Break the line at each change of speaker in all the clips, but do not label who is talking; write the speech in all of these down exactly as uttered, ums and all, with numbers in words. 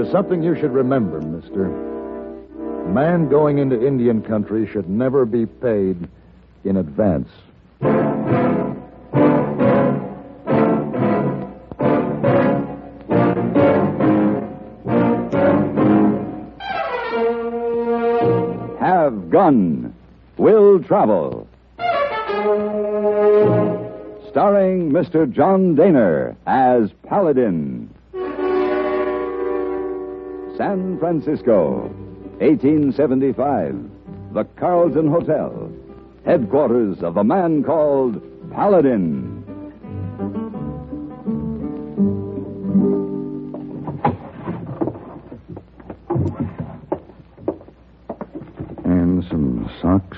There's something you should remember, mister. A man going into Indian country should never be paid in advance.
Have Gun. Will Travel. Starring Mister John Daner as Paladin. San Francisco, eighteen seventy-five. The Carlton Hotel. Headquarters of the man called Paladin.
And some socks.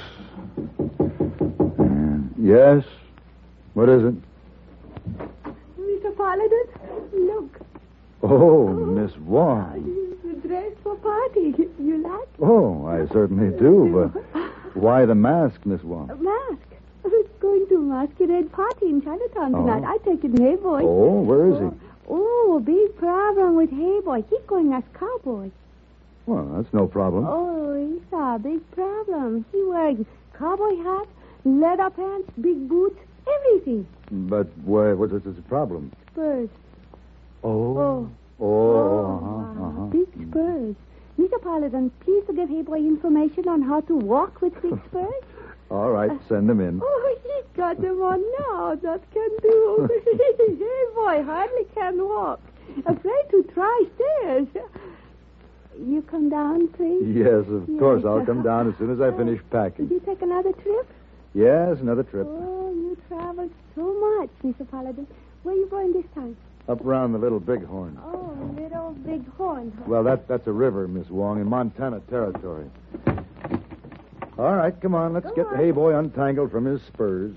And yes? What is it?
Mister Paladin, look.
Oh, Miss Wong.
The dress for party. You like?
Oh, I certainly do, but why the mask, Miss Wong?
A mask. I was going to a masquerade party in Chinatown tonight.
Oh.
I take it Hey Boy.
Oh, where is he?
Oh, big problem with Hey Boy. He's going as cowboy.
Well, that's no problem.
Oh, it's a big problem. He wears cowboy hat, leather pants, big boots, everything.
But why, what's the problem?
Spurs.
Oh.
Oh.
Oh, uh-huh, uh-huh.
Big spurs. Mister Paladin, please to give Hey Boy information on how to walk with big spurs.
All right, send them in.
Oh, he's got them on now. That can do. Hey Boy hardly can walk. Afraid to try stairs. You come down, please?
Yes, of
Yes.
course. I'll come down as soon as I finish packing.
Did you take another trip?
Yes, another trip.
Oh, you traveled so much, Mister Paladin. Where are you going this time?
Up around the Little Bighorn.
Oh, Little Big Horn.
Well, that that's a river, Miss Wong, in Montana Territory. All right, come on. Let's
Go
get
on.
the Hey Boy untangled from his spurs.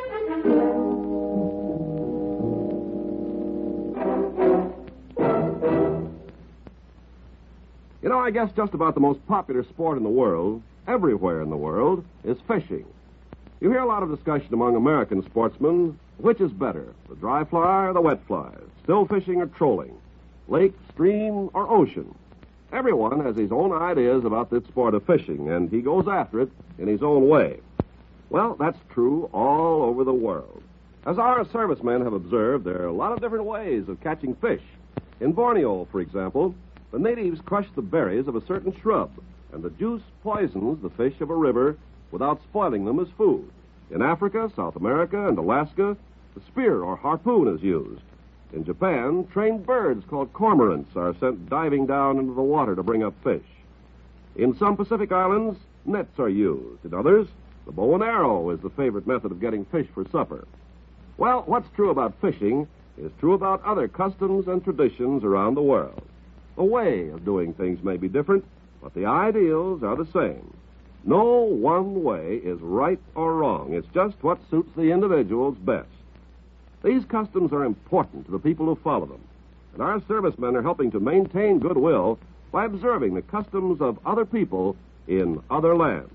You know, I guess just about the most popular sport in the world, everywhere in the world, is fishing. You hear a lot of discussion among American sportsmen, which is better, the dry fly or the wet fly, still fishing or trolling, lake, stream, or ocean. Everyone has his own ideas about this sport of fishing, and he goes after it in his own way. Well, that's true all over the world. As our servicemen have observed, there are a lot of different ways of catching fish. In Borneo, for example, the natives crush the berries of a certain shrub, and the juice poisons the fish of a river without spoiling them as food. In Africa, South America, and Alaska, the spear or harpoon is used. In Japan, trained birds called cormorants are sent diving down into the water to bring up fish. In some Pacific islands, nets are used. In others, the bow and arrow is the favorite method of getting fish for supper. Well, what's true about fishing is true about other customs and traditions around the world. The way of doing things may be different, but the ideals are the same. No one way is right or wrong. It's just what suits the individuals best. These customs are important to the people who follow them, and our servicemen are helping to maintain goodwill by observing the customs of other people in other lands.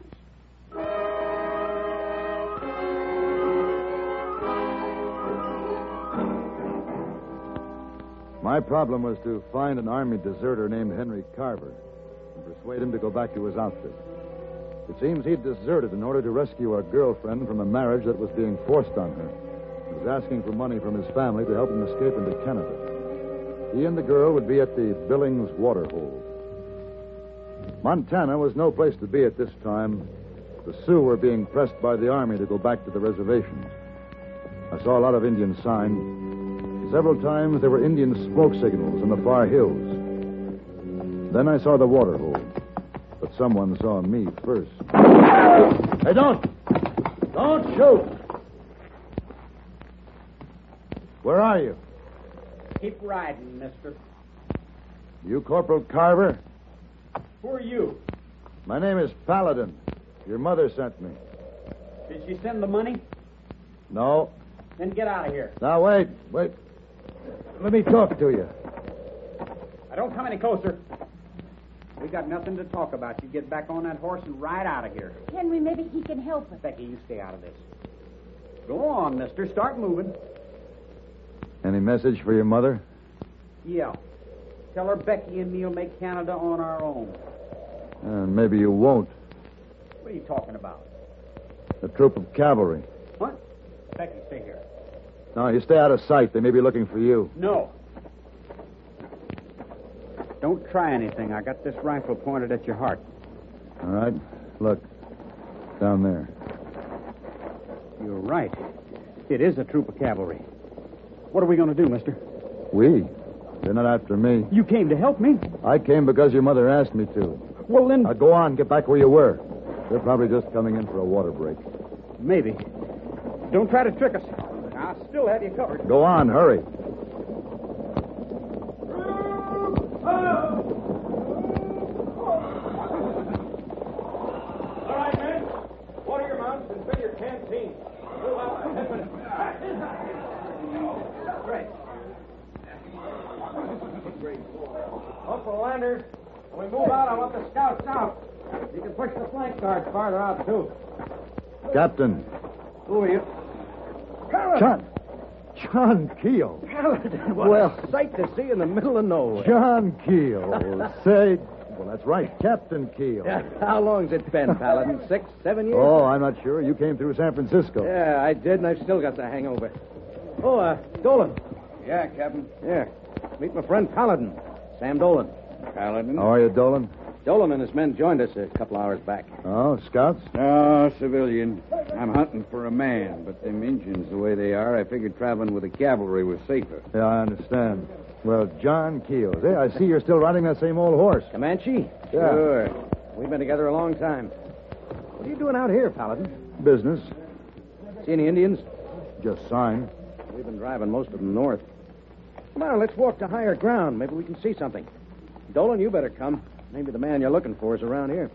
My problem was to find an Army deserter named Henry Carver and persuade him to go back to his outfit. It seems he'd deserted in order to rescue a girlfriend from a marriage that was being forced on her. He was asking for money from his family to help him escape into Canada. He and the girl would be at the Billings Waterhole. Montana was no place to be at this time. The Sioux were being pressed by the Army to go back to the reservations. I saw a lot of Indian sign. Several times there were Indian smoke signals in the far hills. Then I saw the waterhole. But someone saw me first. Hey, don't! Don't shoot! Where are you?
Keep riding, mister.
You Corporal Carver?
Who are you?
My name is Paladin. Your mother sent me.
Did she send the money?
No.
Then get out of here.
Now, wait, wait. Let me talk to you.
Now, don't come any closer. We got nothing to talk about. You get back on that horse and ride out of here.
Henry, maybe he can help us.
Becky, you stay out of this. Go on, mister. Start moving.
Any message for your mother?
Yeah. Tell her Becky and me'll make Canada on our own.
And maybe you won't.
What are you talking about?
A troop of cavalry.
What? Becky, stay here.
No, you stay out of sight. They may be looking for you.
No. Don't try anything. I got this rifle pointed at your heart.
All right. Look. Down there.
You're right. It is a troop of cavalry. What are we going to do, mister?
We? They're not after me.
You came to help me.
I came because your mother asked me to.
Well, then...
Now, go on. Get back where you were. They're probably just coming in for a water break.
Maybe. Don't try to trick us. I'll still have you covered.
Go on. Hurry.
All right, men. Water your mouths and fill your canteen. Move out. Great. Up the landers. When we move out, I want the scouts out. You can push the flank guards farther out, too.
Captain.
Who are you?
John. John Keel.
Paladin. What
Well-
a sight to see in the middle of nowhere.
John Keel. Say... Well, that's right. Captain Keel.
Yeah, how long's it been, Paladin? Six, seven years?
Oh, I'm not sure. You came through San Francisco.
Yeah, I did, and I've still got the hangover. Oh, uh, Dolan.
Yeah, Captain.
Yeah. Meet my friend Paladin. Sam Dolan.
Paladin.
How are you, Dolan?
Dolan and his men joined us a couple hours back.
Oh, scouts?
No, civilian. I'm hunting for a man, but them Injuns, the way they are, I figured traveling with the cavalry was safer.
Yeah, I understand. Well, John Keel. Hey, I see you're still riding that same old horse.
Comanche?
Yeah.
Sure. We've been together a long time. What are you doing out here, Paladin?
Business.
See any Indians?
Just sign.
We've been driving most of them north. Come on, let's walk to higher ground. Maybe we can see something. Dolan, you better come. Maybe the man you're looking for is around here.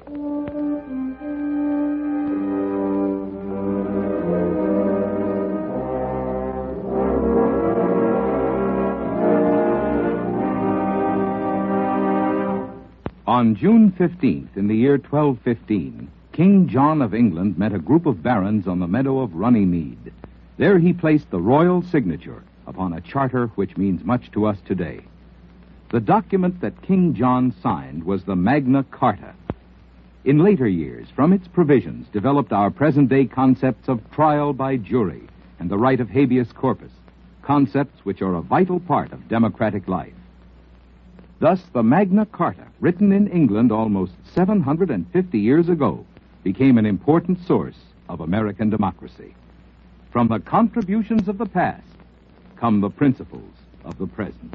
On June fifteenth, in the year twelve fifteen, King John of England met a group of barons on the meadow of Runnymede. There he placed the royal signature upon a charter which means much to us today. The document that King John signed was the Magna Carta. In later years, from its provisions developed our present-day concepts of trial by jury and the right of habeas corpus, concepts which are a vital part of democratic life. Thus, the Magna Carta, written in England almost seven hundred fifty years ago, became an important source of American democracy. From the contributions of the past come the principles of the present.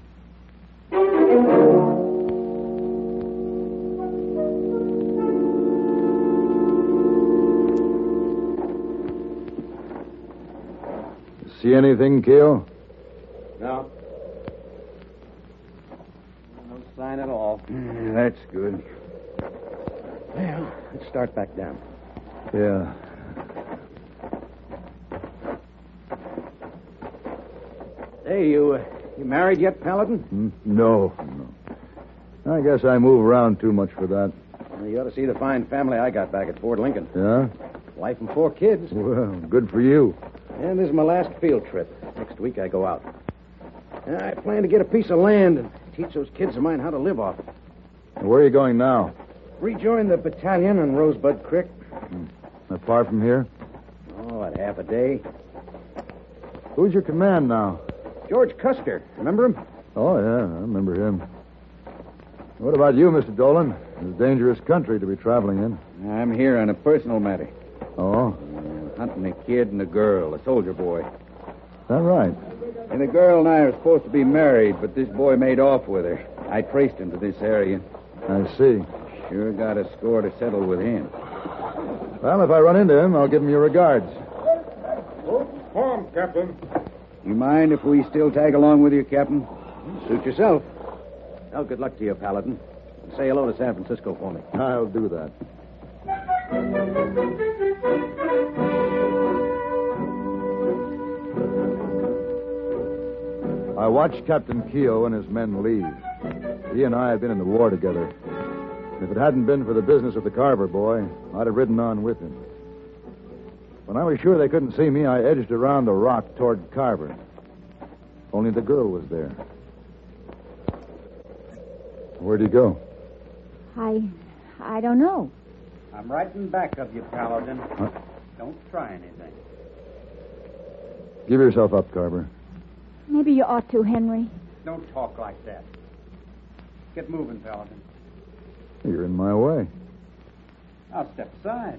See anything, Keel?
No. No sign at all.
Yeah, that's good.
Well, let's start back down.
Yeah.
Hey, you, uh, you married yet, Paladin?
Hmm? No, no. I guess I move around too much for that.
Well, you ought to see the fine family I got back at Fort Lincoln.
Yeah?
Wife and four kids.
Well, good for you.
And this is my last field trip. Next week I go out. And I plan to get a piece of land and teach those kids of mine how to live off it.
Where are you going now?
Rejoin the battalion on Rosebud Creek.
Not far from here?
Oh, at half a day.
Who's your command now?
George Custer. Remember him?
Oh, yeah, I remember him. What about you, Mister Dolan? It's a dangerous country to be traveling in.
I'm here on a personal matter.
Oh,
Uh, hunting a kid and a girl, a soldier boy.
is that right?
And the girl and I are supposed to be married, but this boy made off with her. I traced him to this area.
I see.
Sure got a score to settle with him.
Well, if I run into him, I'll give him your regards.
Home, Captain.
You mind if we still tag along with you, Captain?
Suit yourself. Well, good luck to you, Paladin. Say hello to San Francisco for me.
I'll do that. I watched Captain Keogh and his men leave. He and I had been in the war together. If it hadn't been for the business of the Carver boy, I'd have ridden on with him. When I was sure they couldn't see me, I edged around the rock toward Carver. Only the girl was there. Where'd he go?
I... I don't know.
I'm right in back of you, Paladin.
Huh?
Don't try anything.
Give yourself up, Carver.
Maybe you ought to, Henry.
Don't talk like that. Get moving, Paladin.
You're in my way.
I'll step aside.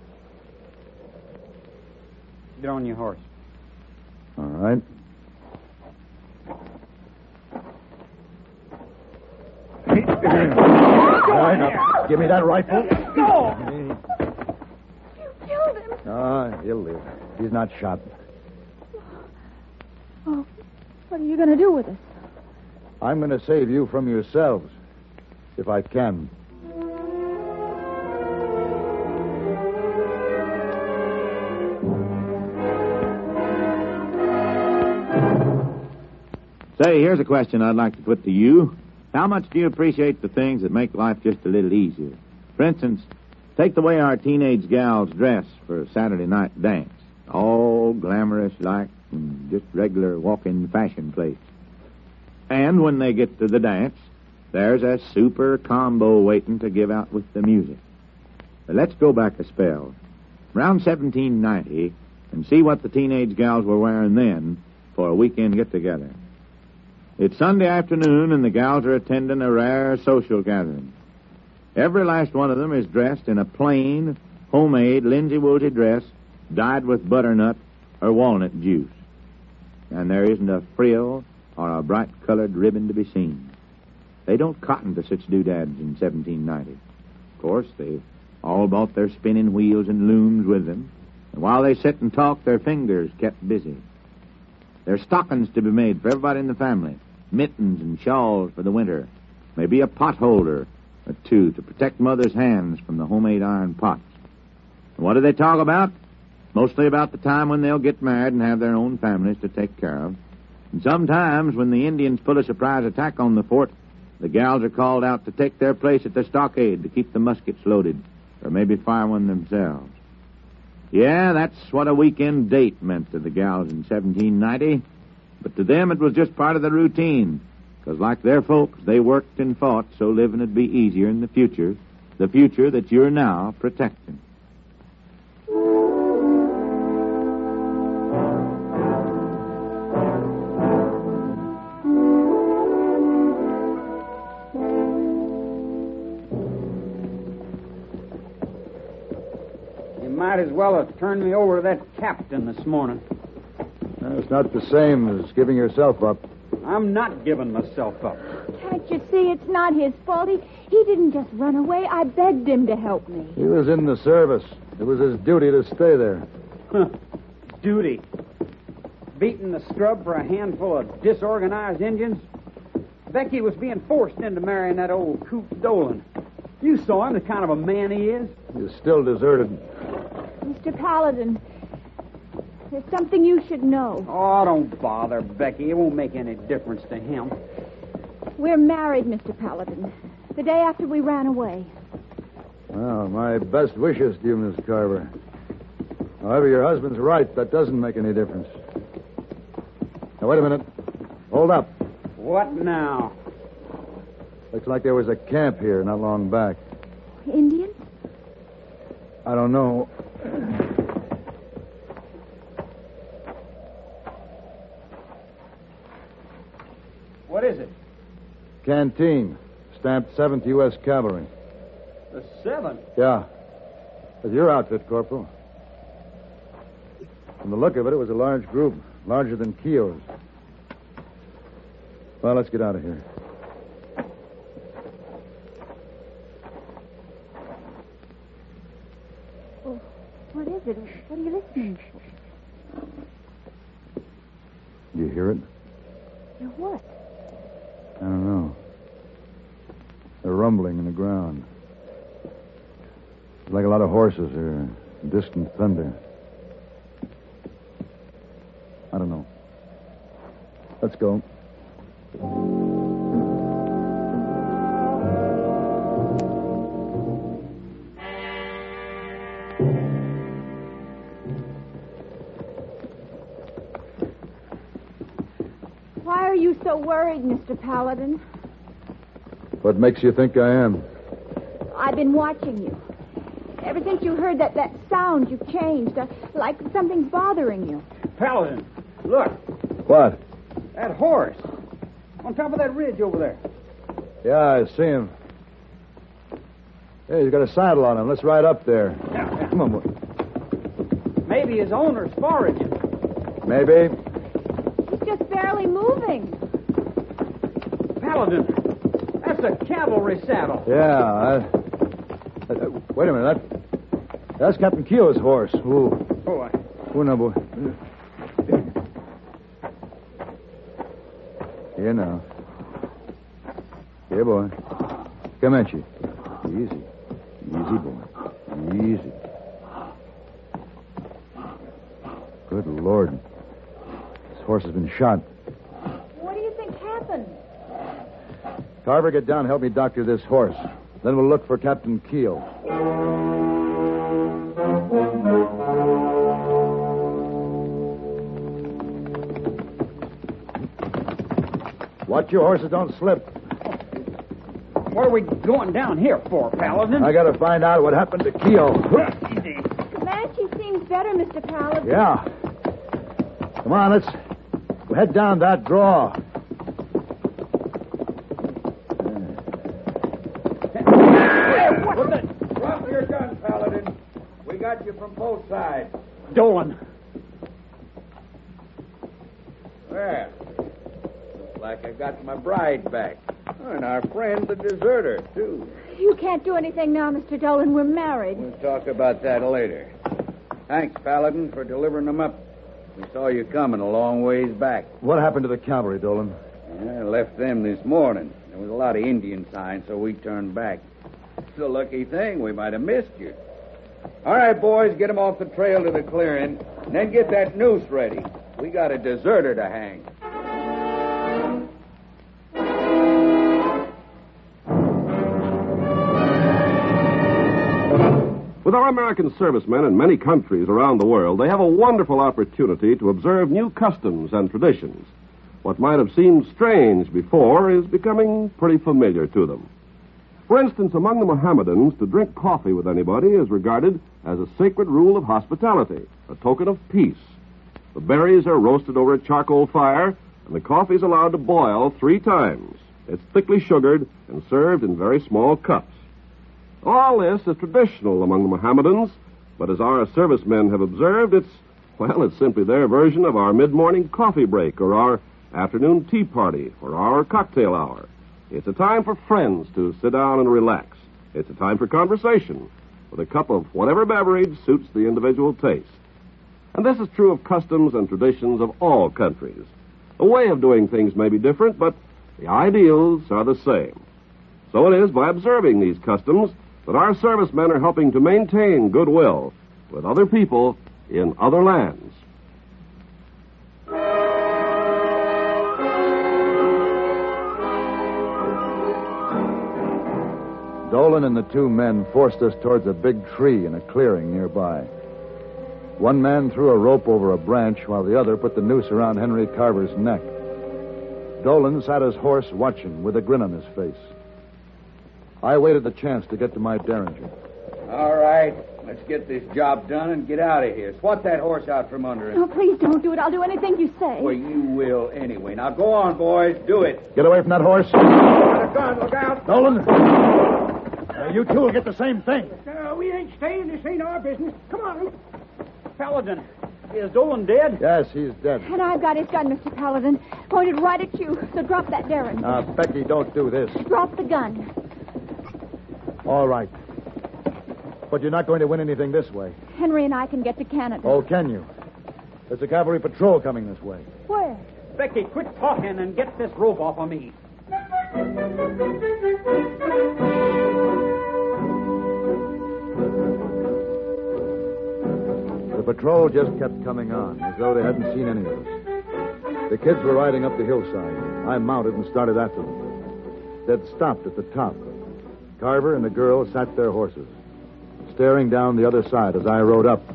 Get on your horse.
All right. All right, now, give me that rifle.
Go!
You killed him.
Ah, he'll live. He's not shot.
Oh, what are you going to do with us?
I'm going to save you from yourselves, if I can.
Say, here's a question I'd like to put to you. How much do you appreciate the things that make life just a little easier? For instance, take the way our teenage gals dress for a Saturday night dance. All glamorous like, and just regular walk-in fashion plates. And when they get to the dance, there's a super combo waiting to give out with the music. But let's go back a spell. Around seventeen ninety, and see what the teenage gals were wearing then for a weekend get-together. It's Sunday afternoon, and the gals are attending a rare social gathering. Every last one of them is dressed in a plain, homemade, linsey-woolsey dress dyed with butternut or walnut juice. And there isn't a frill or a bright-colored ribbon to be seen. They don't cotton to such doodads in seventeen ninety. Of course, they all brought their spinning wheels and looms with them, and while they sit and talk, their fingers kept busy. There's stockings to be made for everybody in the family, mittens and shawls for the winter, maybe a pot holder or two to protect Mother's hands from the homemade iron pots. And what do they talk about? Mostly about the time when they'll get married and have their own families to take care of. And sometimes when the Indians pull a surprise attack on the fort, the gals are called out to take their place at the stockade to keep the muskets loaded, or maybe fire one themselves. Yeah, that's what a weekend date meant to the gals in seventeen ninety. But to them it was just part of the routine, because like their folks, they worked and fought so living would be easier in the future, the future that you're now protecting.
You might as well have turned me over to that captain this morning.
No, it's not the same as giving yourself up.
I'm not giving myself up.
Can't you see it's not his fault? He, he didn't just run away. I begged him to help me.
He was in the service. It was his duty to stay there.
Huh. Duty. Beating the scrub for a handful of disorganized Indians? Becky was being forced into marrying that old Coop Dolan. You saw him, the kind of a man he is.
He's still deserted.
Mister Paladin, there's something you should know.
Oh, don't bother, Becky. It won't make any difference to him.
We're married, Mister Paladin. The day after we ran away.
Well, my best wishes to you, Miss Carver. However, your husband's right. That doesn't make any difference. Now, wait a minute. Hold up.
What now?
Looks like there was a camp here not long back.
Indians?
I don't know.
What is it?
Canteen. Stamped seventh U S Cavalry.
The seventh?
Yeah. With your outfit, Corporal. From the look of it, it was a large group. Larger than Keogh's. Well, let's get out of here.
Oh, what is it? What are you listening for?
You hear it?
Hear what?
I don't know. A rumbling in the ground. It's like a lot of horses or distant thunder. I don't know. Let's go.
Why are you so worried, Mister Paladin?
What makes you think I am?
I've been watching you. Ever since you heard that, that sound, you've changed. Uh, like something's bothering you.
Paladin, look.
What?
That horse. On top of that ridge over there.
Yeah, I see him. Hey, he's got a saddle on him. Let's ride up there.
Yeah, yeah.
Come on, boy.
Maybe his owner's foraging.
Maybe.
He's just barely moving.
Paladin, that's a cavalry saddle.
Yeah. I, uh, wait a minute. That, that's Captain Keogh's horse. Ooh.
Oh, I...
Ooh, now, boy. Here now. Here, boy. Come at you. Easy. Easy, boy. Easy. Good Lord. This horse has been shot.
What do you think happened?
Carver, get down and help me doctor this horse. Then we'll look for Captain Keogh. Watch your horses don't slip.
What are we going down here for, Paladin?
I gotta find out what happened to Keogh.
Easy.
Comanche seems better, Mister Paladin.
Yeah. Come on, let's head down that draw.
What the? Drop your gun, Paladin. We got you from both sides.
Dolan.
Well, looks like I got my bride back. And our friend, the deserter, too.
You can't do anything now, Mister Dolan. We're married.
We'll talk about that later. Thanks, Paladin, for delivering them up. We saw you coming a long ways back.
What happened to the cavalry, Dolan?
I left them this morning. There was a lot of Indian signs, so we turned back. It's a lucky thing. We might have missed you. All right, boys, get them off the trail to the clearing, and then get that noose ready. We got a deserter to hang.
With our American servicemen in many countries around the world, they have a wonderful opportunity to observe new customs and traditions. What might have seemed strange before is becoming pretty familiar to them. For instance, among the Mohammedans, to drink coffee with anybody is regarded as a sacred rule of hospitality, a token of peace. The berries are roasted over a charcoal fire, and the coffee is allowed to boil three times. It's thickly sugared and served in very small cups. All this is traditional among the Mohammedans, but as our servicemen have observed, it's, well, it's simply their version of our mid-morning coffee break or our afternoon tea party or our cocktail hour. It's a time for friends to sit down and relax. It's a time for conversation with a cup of whatever beverage suits the individual taste. And this is true of customs and traditions of all countries. The way of doing things may be different, but the ideals are the same. So it is by observing these customs that our servicemen are helping to maintain goodwill with other people in other lands.
Dolan and the two men forced us towards a big tree in a clearing nearby. One man threw a rope over a branch while the other put the noose around Henry Carver's neck. Dolan sat his horse watching with a grin on his face. I waited the chance to get to my derringer.
All right, let's get this job done and get out of here. Swat that horse out from under him.
Oh, please don't do it. I'll do anything you say.
Well, you will anyway. Now, go on, boys. Do it.
Get away from that horse.
Got a gun. Look out.
Dolan. Now, you two will get the same thing.
Uh, we ain't staying. This ain't our business. Come on.
Paladin, is Dolan dead?
Yes, he's dead.
And I've got his gun, Mister Paladin, pointed right at you. So drop that derringer.
Now, Becky, don't do this.
Drop the gun.
All right. But you're not going to win anything this way.
Henry and I can get to Canada.
Oh, can you? There's a cavalry patrol coming this way.
Where?
Becky, quit talking and get this rope off of me.
The patrol just kept coming on, as though they hadn't seen any of us. The kids were riding up the hillside. I mounted and started after them. They'd stopped at the top. Carver and the girl sat their horses, staring down the other side as I rode up.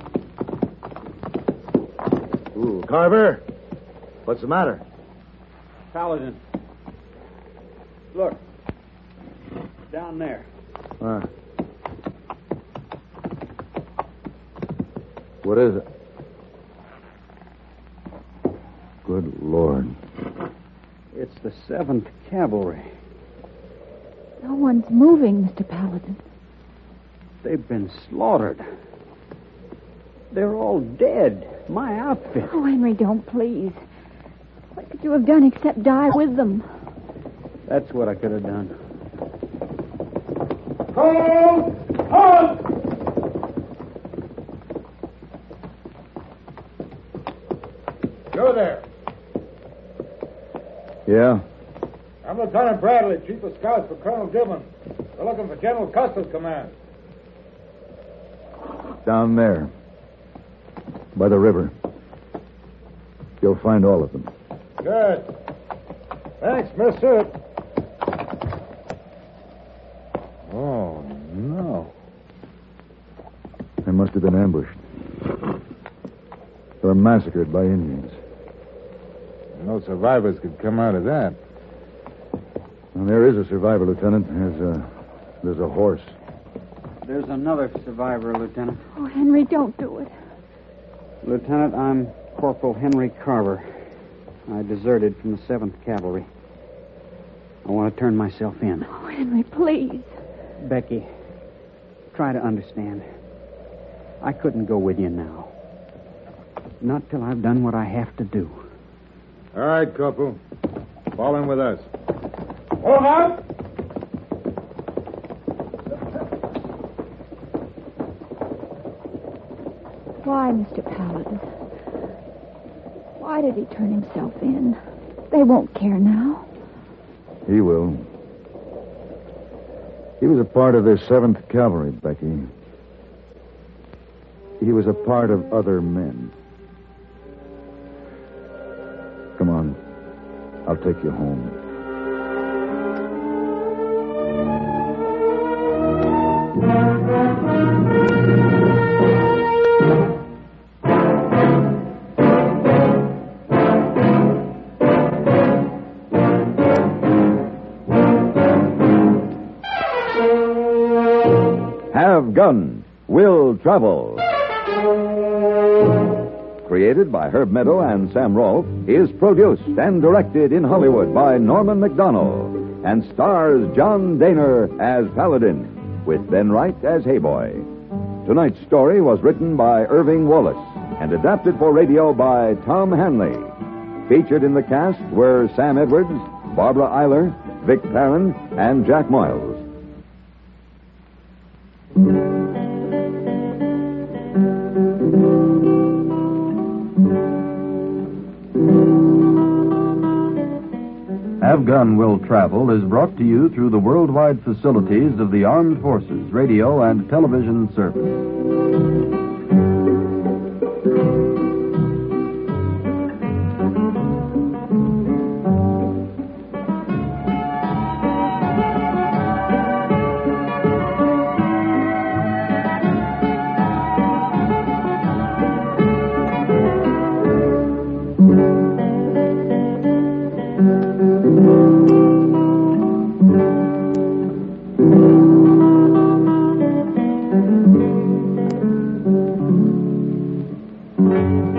Ooh, Carver! What's the matter?
Paladin. Look. Down there.
Uh, what is it? Good Lord.
It's the seventh Cavalry.
No one's moving, Mister Paladin.
They've been slaughtered. They're all dead. My outfit.
Oh, Henry, don't, please. What could you have done except die with them?
That's what I could have done.
Hold! Hold! You're there.
Yeah?
I'm Lieutenant Bradley, Chief of Scouts for Colonel Gibbon. We're looking for General Custer's command.
Down there. By the river. You'll find all of them.
Good. Thanks, mister. Oh, no.
They must have been ambushed. They were massacred by Indians.
No survivors could come out of that.
Well, there is a survivor, Lieutenant. There's a, there's a horse.
There's another survivor, Lieutenant.
Oh, Henry, don't do it.
Lieutenant, I'm Corporal Henry Carver. I deserted from the seventh Cavalry. I want to turn myself in.
Oh, Henry, please.
Becky, try to understand. I couldn't go with you now. Not till I've done what I have to do.
All right, Corporal. Fall in with us. Hold on!
Why, Mister Paladin? Why did he turn himself in? They won't care now.
He will. He was a part of their seventh Cavalry, Becky. He was a part of other men. Come on. I'll take you home.
Have Gun Will Travel. Created by Herb Meadow and Sam Rolfe, is produced and directed in Hollywood by Norman McDonnell, and stars John Daner as Paladin, with Ben Wright as Hayboy. Tonight's story was written by Irving Wallace and adapted for radio by Tom Hanley. Featured in the cast were Sam Edwards, Barbara Eiler, Vic Perrin, and Jack Moyles.
Have Gun Will Travel is brought to you through the worldwide facilities of the Armed Forces Radio and Television Service.
Thank you.